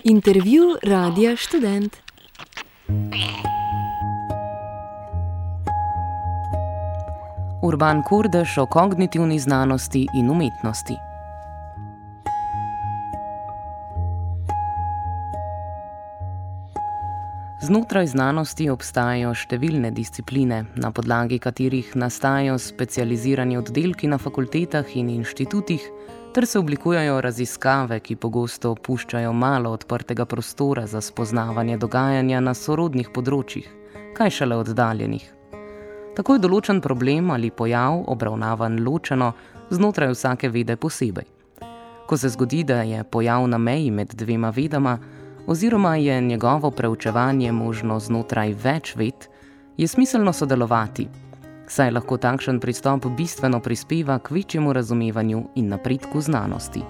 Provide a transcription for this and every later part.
Intervju Radia Študent. Urban Kordež o kognitivni znanosti in umetnosti. Znotraj znanosti obstajajo številne discipline, na podlagi katerih nastajajo specializirani oddelki na fakultetah in inštitutih, ter se oblikujejo raziskave, ki pogosto puščajo malo odprtega prostora za spoznavanje dogajanja na sorodnih področjih, kaj šele oddaljenih. Tako je določen problem ali pojav obravnavan ločeno znotraj vsake vede posebej. Ko se zgodi, da je pojav na meji med dvema vedama, oziroma je njegovo preučevanje možno znotraj več ved, je smiselno sodelovati, saj lahko takšen pristop bistveno prispeva k večjemu razumevanju in napredku znanosti.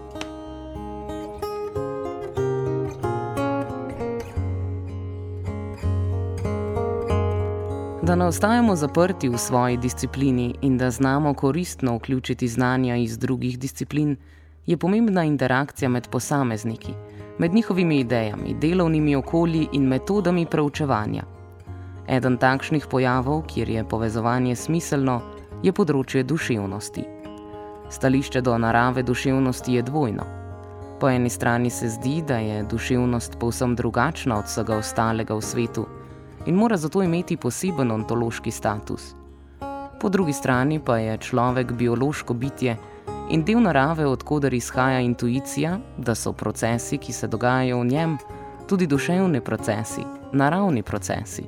Da ne ostajamo zaprti v svoji disciplini in da znamo koristno vključiti znanja iz drugih disciplin, je pomembna interakcija med posamezniki, med njihovimi idejami, delovnimi okolji in metodami preučevanja. Eden takšnih pojavov, kjer je povezovanje smiselno, je področje duševnosti. Stališče do narave duševnosti je dvojno. Po eni strani se zdi, da je duševnost povsem drugačna od vsega ostalega v svetu in mora zato imeti poseben ontološki status. Po drugi strani pa je človek biološko bitje in del narave, od koder izhaja intuicija, da so procesi, ki se dogajajo v njem, tudi duševni procesi, naravni procesi.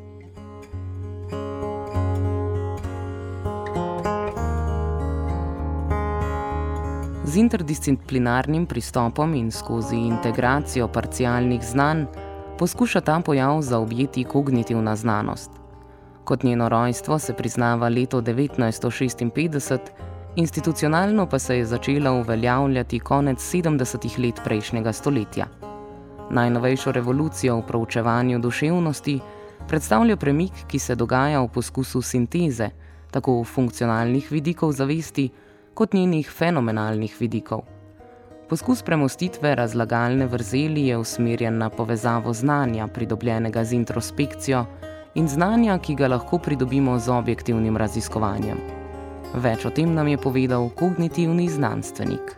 Z interdisciplinarnim pristopom in skozi integracijo parcialnih znanj poskuša ta pojav zaobjeti kognitivna znanost. Kot njeno rojstvo se priznava leto 1956, institucionalno pa se je začela uveljavljati konec 70. let prejšnjega stoletja. Najnovejšo revolucijo v proučevanju duševnosti predstavlja premik, ki se dogaja v poskusu sinteze, tako funkcionalnih vidikov zavesti, kot njenih fenomenalnih vidikov. Poskus premostitve razlagalne vrzeli je usmerjen na povezavo znanja, pridobljenega z introspekcijo, in znanja, ki ga lahko pridobimo z objektivnim raziskovanjem. Več o tem nam je povedal kognitivni znanstvenik.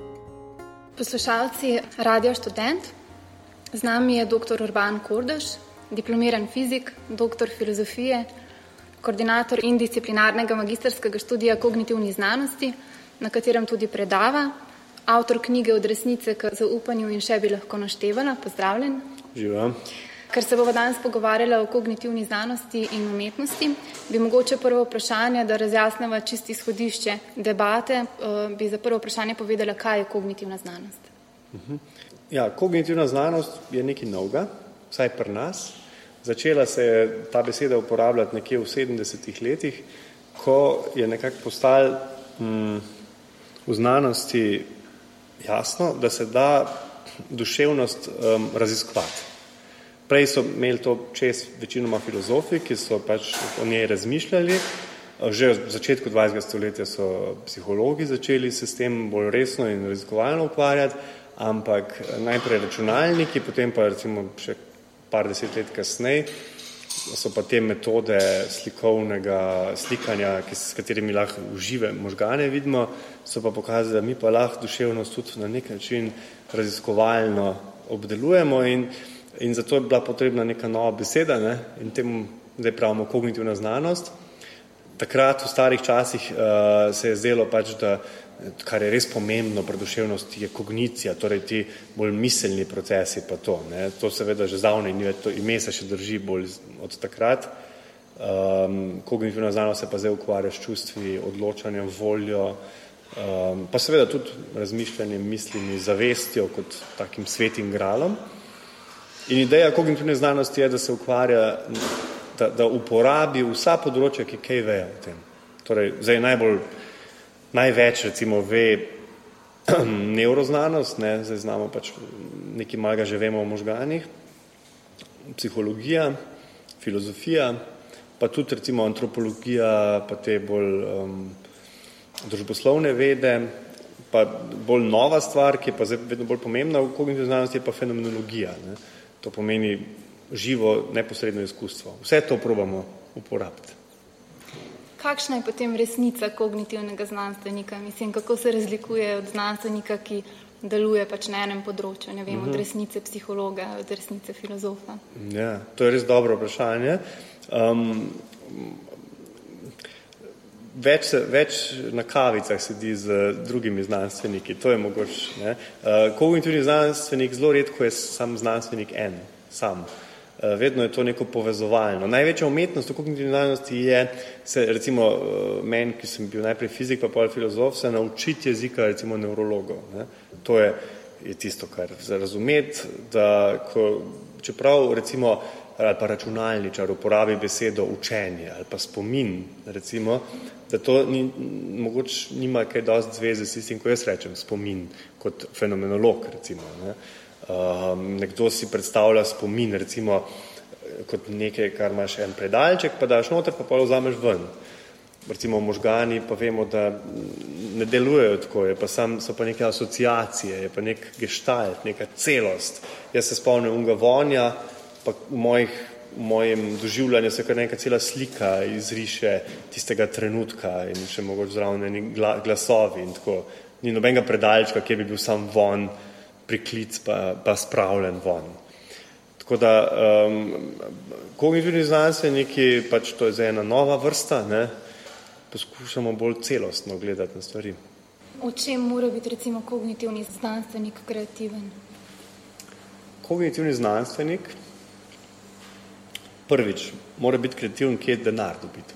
Poslušalci Radio Študent, z nami je dr. Urban Kordež, diplomiran fizik, doktor filozofije, koordinator indisciplinarnega magistrskega študija kognitivnih znanosti, na katerem tudi predava, avtor knjige Od resnice k zaupanju in še bi lahko naštevala. Pozdravljen. Živa. Ker se bova danes pogovarjala o kognitivni znanosti in umetnosti, bi mogoče prvo vprašanje, da razjasneva čisto izhodišče debate, bi za prvo vprašanje povedala, kaj je kognitivna znanost. Ja, kognitivna znanost je nekaj novega, vsaj pri nas. Začela se je ta beseda uporabljati nekje v 70. letih, ko je nekako postalo v znanosti jasno, da se da duševnost raziskovati. Prej so imeli to čez večinoma filozofi, ki so pač o njej razmišljali. Že v začetku 20. stoletja so psihologi začeli se s tem bolj resno in raziskovalno ukvarjati, ampak najprej računalniki, potem pa recimo še par deset let kasneje so pa te metode slikovnega slikanja, s katerimi lahko užive možgane vidimo, so pa pokazali, da mi pa lahko duševnost tudi na nek način raziskovalno obdelujemo in zato je bila potrebna neka nova beseda, in temu zdaj pravimo kognitivna znanost. Takrat v starih časih se je zdelo pač, da kar je res pomembno pri duševnosti je kognicija, torej ti bolj miselni procesi pa to. To seveda že zdavnaj ni več, to ime se še drži bolj od takrat. Kognitivna znanost se pa zdaj ukvarja s čustvi, odločanjem, voljo, pa seveda tudi razmišljanjem, mislimi, zavestjo kot takim svetim gralom. In ideja kognitivne znanosti je, da se ukvarja, da uporabi vsa področja, ki kaj vejo o tem. Torej, zdaj največ recimo ve nevroznanost, zdaj znamo pač nekaj malega že vemo o možganih, psihologija, filozofija, pa tudi recimo antropologija, pa te bolj družboslovne vede, Pa bolj nova stvar, ki je pa vedno bolj pomembna v kognitivni znanosti, je pa fenomenologija. Ne. To pomeni živo, neposredno izkustvo. Vse to probamo uporabiti. Kakšna je potem resnica kognitivnega znanstvenika? Mislim, kako se razlikuje od znanstvenika, ki deluje pač na enem področju, ne vem, od resnice psihologa, od resnice filozofa? Ja, to je res dobro vprašanje. Več na kavicah sedi z drugimi znanstveniki, to je mogoče. Ne? Kognitivni znanstvenik, zelo redko je sam znanstvenik sam. Vedno je to neko povezovalno. Največja umetnost v kognitivni znanosti je, recimo meni, ki sem bil najprej fizik, pa pol filozof, se naučiti jezika, recimo nevrologov. Ne? To je tisto, kar razumeti, da čeprav recimo ali pa računalničar uporabi besedo učenje ali pa spomin, recimo, da to mogoče nima kaj dosti zveze s tistim, ko jaz rečem spomin, kot fenomenolog, recimo. Ne? Nekdo si predstavlja spomin, recimo, kot nekaj, kar imaš en predalček, pa daš noter, pa pol vzameš ven. Recimo možgani pa vemo, da ne delujejo tako, so pa neke asociacije, je pa nek gestalt, neka celost. Jaz se spomnim unga vonja, pa v mojem doživljanju se kar neka cela slika izriše tistega trenutka in še mogoče zraven glasovi in tako. Ni nobenega predalčka, kjer bi bil sam von, priklic pa spravljen von. Tako da kognitivni znanstveniki, pač to je zdaj ena nova vrsta, ne, poskušamo bolj celostno gledati na stvari. V čem mora biti recimo kognitivni znanstvenik kreativen? Kognitivni znanstvenik prvič mora biti kreativen, kje denar dobiti.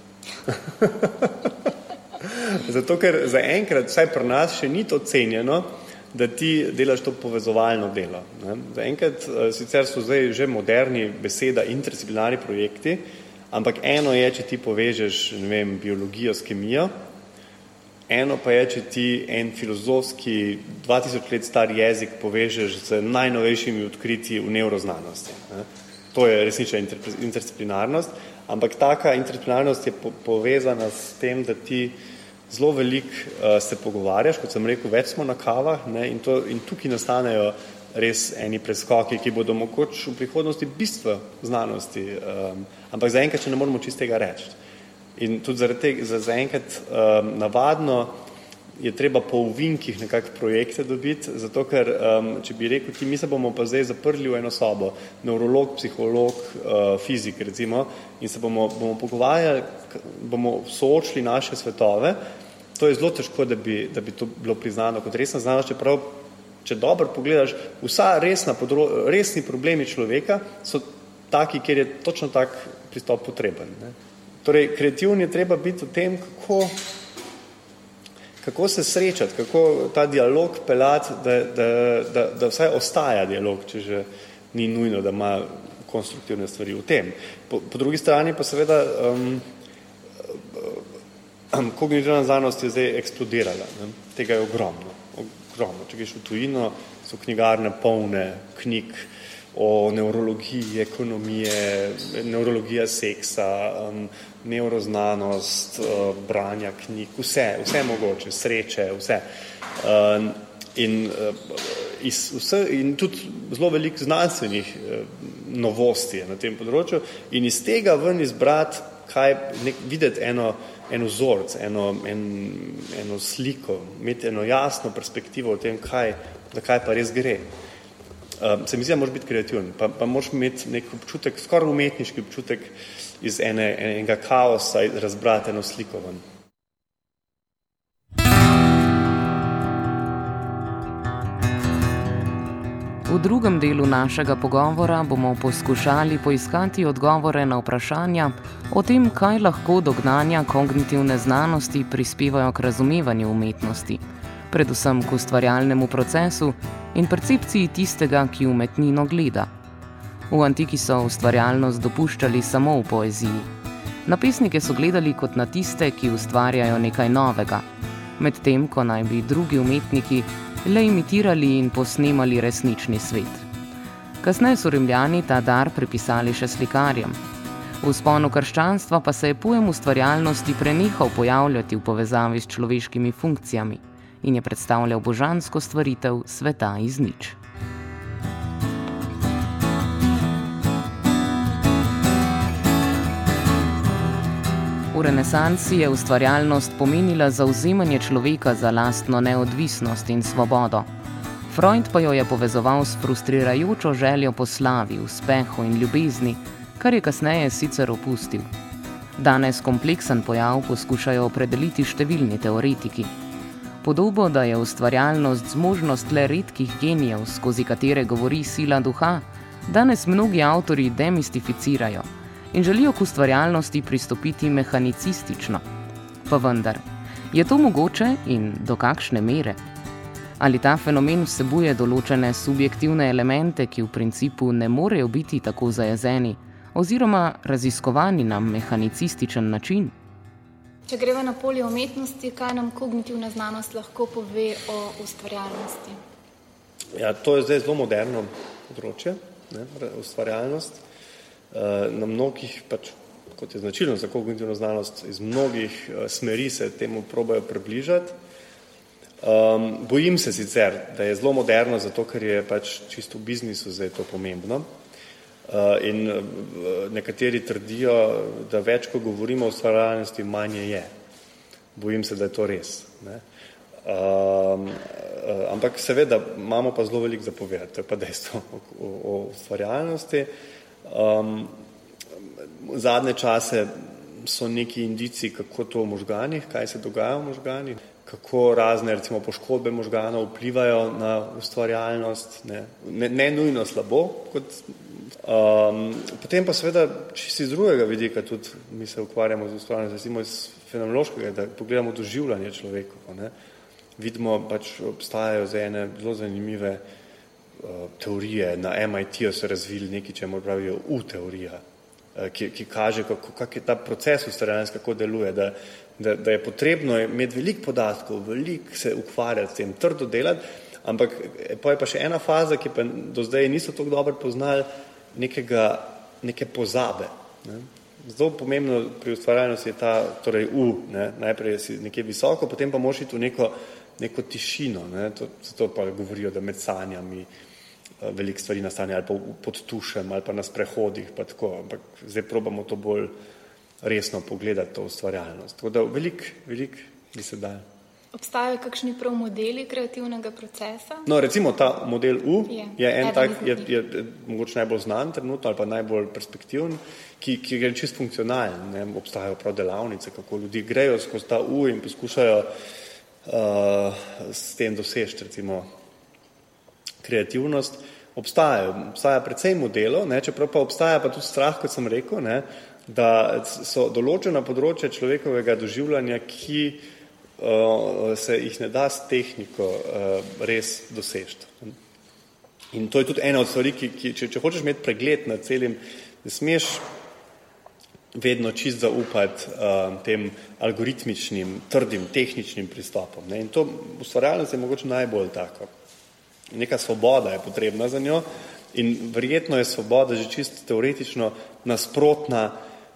Zato, ker zaenkrat, vsaj pri nas, še ni to cenjeno, da ti delaš to povezovalno delo. Zaenkrat, sicer so zdaj že moderni beseda interdisciplinarni projekti, ampak eno je, če ti povežeš, ne vem, biologijo s kemijo, eno pa je, če ti en filozofski 2000 let star jezik povežeš z najnovejšimi odkritji v nevroznanosti. To je resnična interdisciplinarnost, ampak taka interdisciplinarnost je povezana s tem, da ti zelo veliko se pogovarjaš, kot sem rekel, več smo na kavah, ne, in tukaj nastanejo res eni preskoki, ki bodo mogoče v prihodnosti bistvo znanosti, ampak zaenkrat še ne moramo čistega reči. In tudi zaradi tega, zaenkrat navadno je treba po uvinkih nekako projekte dobiti, zato ker, če bi rekel ti, mi se bomo pa zdaj zaprli v eno sobo, nevrolog, psiholog, fizik recimo, in se bomo pogovarjali, bomo soočili naše svetove, to je zelo težko, da bi to bilo priznano kot resna znanost, čeprav, če dobro pogledaš, vsa resni problemi človeka so taki, kjer je točno tak pristop potreben. Ne? Torej, kreativni je treba biti v tem, kako se srečati, kako ta dialog pelati, da vsaj ostaja dialog, če že ni nujno, da ima konstruktivne stvari v tem. Po drugi strani pa seveda kognitivna znanost je zdaj eksplodirala. Ne? Tega je ogromno. Če greš v tujino, so knjigarne polne knjig o nevrologiji, ekonomije, nevrologija seksa, nevroznanost, branja knjig, vse mogoče, sreče, vse. In tudi zelo veliko znanstvenih novosti je na tem področju in iz tega ven izbrati, videti eno vzorc, eno sliko, imeti eno jasno perspektivo o tem, za kaj pa res gre. Se mi zdi, da moraš biti kreativen, pa moraš imeti nek občutek, skoraj umetniški občutek iz enega kaosa razbrati eno sliko ven. V drugem delu našega pogovora bomo poskušali poiskati odgovore na vprašanja o tem, kaj lahko dognanja kognitivne znanosti prispevajo k razumevanju umetnosti, predvsem k ustvarjalnemu procesu in percepciji tistega, ki umetnino gleda. V antiki so ustvarjalnost dopuščali samo v poeziji. Na pesnike so gledali kot na tiste, ki ustvarjajo nekaj novega, medtem ko naj bi drugi umetniki le imitirali in posnemali resnični svet. Kasneje so Rimljani ta dar pripisali še slikarjem. V vzponu krščanstva pa se je pojem ustvarjalnosti prenehal pojavljati v povezavi s človeškimi funkcijami in je predstavljal božansko stvaritev sveta iz nič. V renesansi je ustvarjalnost pomenila zavzemanje človeka za lastno neodvisnost in svobodo. Freud pa jo je povezoval s frustrirajočo željo po slavi, uspehu in ljubezni, kar je kasneje sicer opustil. Danes kompleksen pojav poskušajo opredeliti številni teoretiki. Podobo, da je ustvarjalnost zmožnost le redkih genijev, skozi katere govori sila duha, danes mnogi avtorji demistificirajo in želijo k ustvarjalnosti pristopiti mehanicistično. Pa vendar, je to mogoče in do kakšne mere? Ali ta fenomen vsebuje določene subjektivne elemente, ki v principu ne morejo biti tako zajezeni, oziroma raziskovani na mehanicističen način? Če greva na polje umetnosti, kaj nam kognitivna znanost lahko pove o ustvarjalnosti? Ja, to je zdaj zelo moderno področje, ustvarjalnost. Na mnogih, kot je značilno za kognitivno znanost, iz mnogih smeri se temu probajo približati. Bojim se sicer, da je zelo moderno, zato ker je čisto v biznisu zdaj to pomembno. In nekateri trdijo, da več, ko govorimo o ustvarjalnosti, manje je. Bojim se, da je to res. Ampak seveda imamo pa zelo veliko za povedati, to je pa dejstvo o ustvarjalnosti. Zadnje čase so neki indici, kako to v možganih, kaj se dogaja v možganih, kako razne recimo poškodbe možganov vplivajo na ustvarjalnost, ne nujno slabo, potem pa seveda čisto iz drugega vidika tudi mi se ukvarjamo z ustvarjalnostjo, recimo iz fenomenološkega, da pogledamo doživljanje človekov. Vidimo, obstajajo zdaj ene zelo zanimive teorije, na MIT-ju so razvili nekaj, čemu pravijo U-teorija, ki kaže, kak je ta proces ustvarjalnosti, kako deluje, da je potrebno imeti veliko podatkov, veliko se ukvarjati s tem, trdo delati, ampak pa je pa še ena faza, ki pa do zdaj niso tako dobro poznali, neke pozabe. Zelo pomembno pri ustvarjalnosti je ta, torej najprej si nekje visoko, potem pa moraš iti v neko tišino, zato pa govorijo, da med sanjami veliko stvari nastane, ali pa pod tušem, ali pa na sprehodih, pa tako, ampak zdaj probamo to bolj resno pogledati, to ustvarjalnost. Tako da veliko bi se dal. Obstajajo kakšni prav modeli kreativnega procesa? No, recimo ta model U je en tak, je mogoče najbolj znan trenutno, ali pa najbolj perspektiven, ki je čisto funkcionalen. Obstajajo prav delavnice, kako ljudi grejo skozi ta U in poskušajo s tem doseči, recimo, kreativnost. Obstaja precej modelov, čeprav pa obstaja pa tudi strah, kot sem rekel, da so določena področja človekovega doživljanja, ki se jih ne da s tehniko res doseči. In to je tudi ena od stvari, ki če hočeš imeti pregled nad celim, ne smeš vedno čist zaupati tem algoritmičnim, trdim, tehničnim pristopom. In to ustvarjalnost je mogoče najbolj tako. Neka svoboda je potrebna za njo in verjetno je svoboda že čisto teoretično nasprotna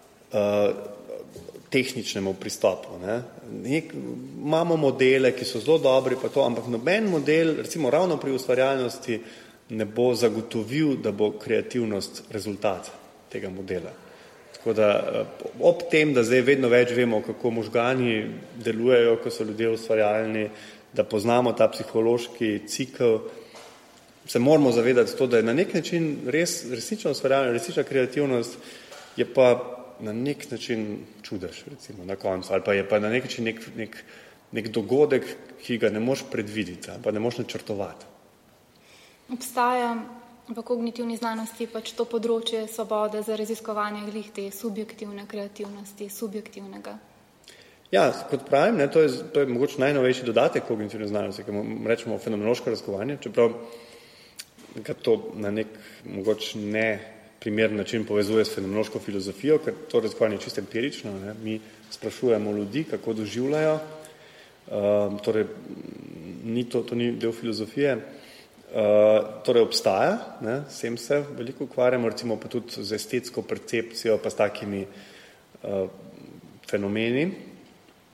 tehničnemu pristopu. Imamo modele, ki so zelo dobri, pa to, ampak noben model, recimo ravno pri ustvarjalnosti, ne bo zagotovil, da bo kreativnost rezultat tega modela. Tako da ob tem, da zdaj vedno več vemo, kako možgani delujejo, ko so ljudje ustvarjalni, da poznamo ta psihološki cikel, se moramo zavedati to, da je na nek način resnična ustvarjalnost, resnična kreativnost je pa na nek način čudež, recimo, na koncu, ali pa je pa na nek način nek dogodek, ki ga ne moš predvideti, pa ne moš načrtovati. Obstaja v kognitivni znanosti to področje svobode za raziskovanje te subjektivne kreativnosti, subjektivnega. Ja, kot pravim, to je mogoče najnovejši dodatek kognitivne znanosti, ki mu rečemo fenomenološko raziskovanje, čeprav ga to na nek mogoče ne primeren način povezuje s fenomenološko filozofijo, ker to raziskovanje je čisto empirično. Mi sprašujemo ljudi, kako doživljajo, torej to ni del filozofije, torej obstaja, s tem se veliko ukvarjamo, recimo pa tudi z estetsko percepcijo, pa s takimi fenomeni.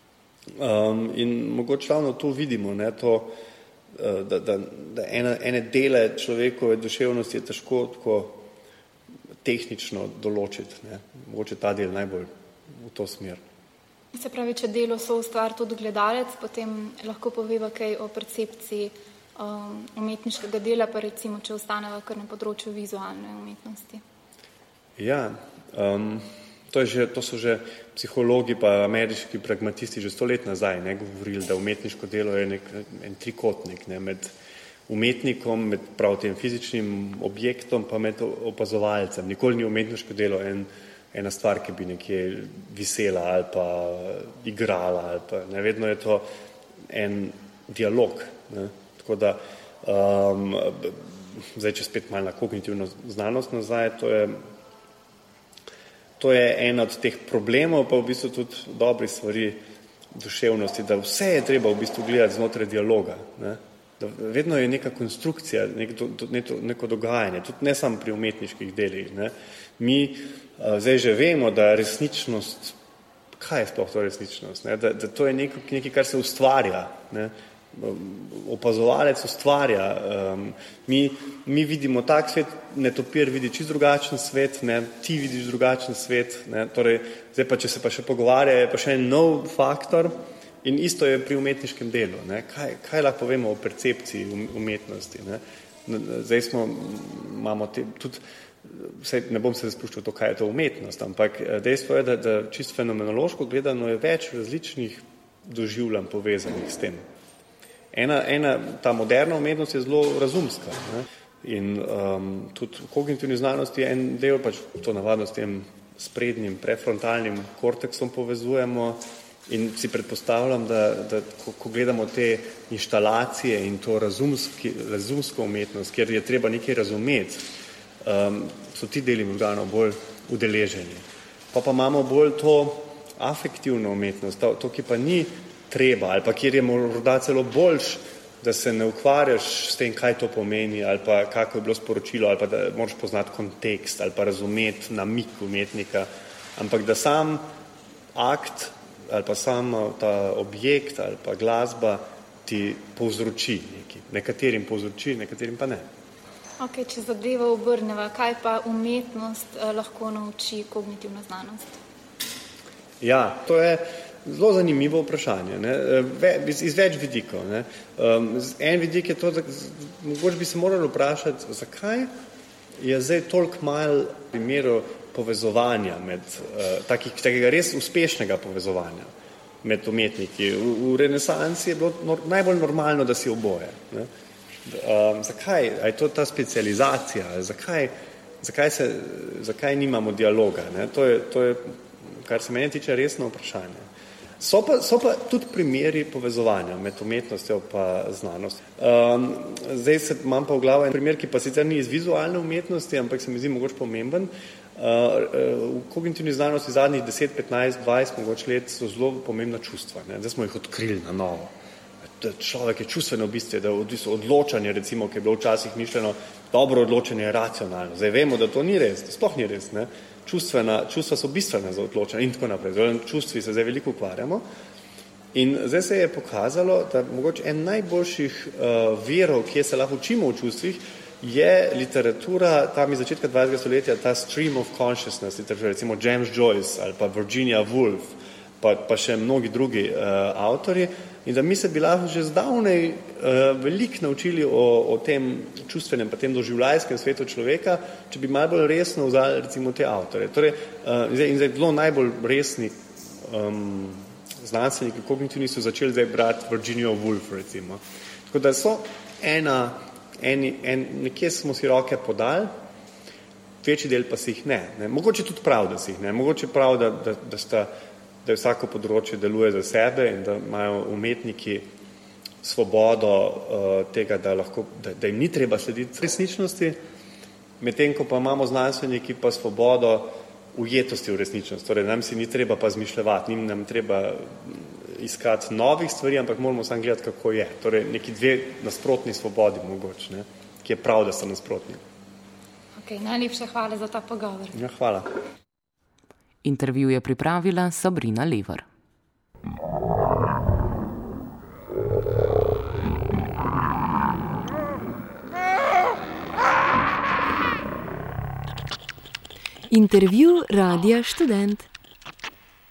In mogoče ravno to vidimo, ne, to, da ene dele človekove duševnosti je težko tako tehnično določiti. Ne. Mogoče ta del najbolj v to smer. Se pravi, če delo soustvari tudi gledalec, potem lahko poveva kaj o percepciji umetniškega dela, pa recimo, če ostaneva kar na področju vizualne umetnosti. Ja, to so že psihologi pa ameriški pragmatisti že 100 let nazaj govorili, da umetniško delo je en trikotnik, ne, med umetnikom, med prav tem fizičnim objektom, pa med opazovalcem. Nikoli ni umetniško delo ena stvar, ki bi nekje visela ali pa igrala, ali pa, ne, vedno je to en dialog. Ne. Tako da, zdaj, če spet malo na kognitivno znanost nazaj, to je en od teh problemov, pa v bistvu tudi dobri stvari duševnosti, da vse je treba v bistvu gledati znotraj dialoga. Ne. Da vedno je neka konstrukcija, neko dogajanje, tudi ne samo pri umetniških delih. Ne. Mi zdaj že vemo, da resničnost, kaj je sploh to resničnost? Ne? Da to je nekaj, kar se ustvarja. Ne? Opazovalec ustvarja. Mi vidimo tak svet, netopir vidi čisto drugačen svet, ne? Ti vidiš drugačen svet. Ne? Torej, zdaj pa, če se pa še pogovarja, je pa še en nov faktor in isto je pri umetniškem delu. Ne? Kaj lahko povemo o percepciji umetnosti? Ne? Zdaj imamo tudi, ne bom se spuščal to, kaj je to umetnost, ampak dejstvo je, da čisto fenomenološko gledano je več različnih doživljanj povezanih s tem. Ta moderna umetnost je zelo razumska. Ne? In tudi v kognitivni znanosti je en del, pač to navadno s tem sprednjim prefrontalnim korteksom povezujemo in si predpostavljam, da ko gledamo te inštalacije in to razumsko umetnost, kjer je treba nekaj razumeti, so ti deli možganov bolj udeleženi. Pa imamo bolj to afektivno umetnost, to, ki pa ni treba, ali pa kjer je morda celo boljš, da se ne ukvarjaš s tem, kaj to pomeni, ali pa kako je bilo sporočilo, ali pa da moraš poznati kontekst, ali pa razumeti namig umetnika, ampak da sam akt, ali pa sam ta objekt, ali pa glasba ti povzroči nekaj. Nekaterim povzroči, nekaterim pa ne. Ok, če zadeva obrneva, kaj pa umetnost lahko nauči kognitivna znanost? Ja, to je zelo zanimivo vprašanje, ne? Iz več vidikov. Ne? En vidik je to, da mogoče bi se morali vprašati, zakaj je zdaj toliko malo primerov povezovanja takega res uspešnega povezovanja med umetniki. V renesansi je bilo najbolj normalno, da si oboje. Ne? Zakaj? A je to ta specializacija? Zakaj nimamo dialoga? Ne? To je, kar se meni tiče, resno vprašanje. So pa tudi primeri povezovanja med umetnostjo pa znanost. Zdaj imam pa v glavu en primer, ki pa sicer ni iz vizualne umetnosti, ampak se mi zdi mogoče pomemben. V kognitivni znanosti zadnjih 10, 15, 20 mogoče let so zelo pomembna čustva. Ne? Zdaj smo jih odkrili na novo. Človek je čustveno bistvo, da odločanje, recimo, ki je bilo včasih mišljeno, dobro odločanje je racionalno. Zdaj vemo, da to ni res, da sploh ni res. Ne? Čustva so bistvene za odločanje in tako naprej. Zdaj, čustvi se zdaj veliko ukvarjamo. In zdaj se je pokazalo, da mogoče en najboljših virov, kje se lahko učimo o čustvih, je literatura tam iz začetka 20. stoletja, ta stream of consciousness, literatura, recimo James Joyce ali pa Virginia Woolf, pa še mnogi drugi avtori. In da mi se bi lahko že zdavnej veliko naučili o tem čustvenem, pa tem doživljajskem svetu človeka, če bi malo bolj resno vzali recimo te avtore. Torej, in zdaj bilo najbolj resni znanstveniki kognitivni so začeli zdaj brati Virginia Woolf, recimo. Tako da so nekje smo si roke podali, večji del pa si jih ne. Mogoče tudi prav, da si jih ne. Mogoče prav, da vsako področje deluje za sebe in da imajo umetniki svobodo tega, da jim ni treba slediti resničnosti, medtem ko pa imamo znanstveniki pa svobodo ujetosti v resničnost. Torej, nam si ni treba pa zmišljevati, ni nam treba iskati novih stvari, ampak moramo samo gledati, kako je. Torej, neki dve nasprotni svobodi mogoče, ne? Ki je prav, da so nasprotni. Ok, najlepša hvala za ta pogovor. Ja, hvala. Intervju je pripravila Sabrina Levar. Intervju Radia Študent.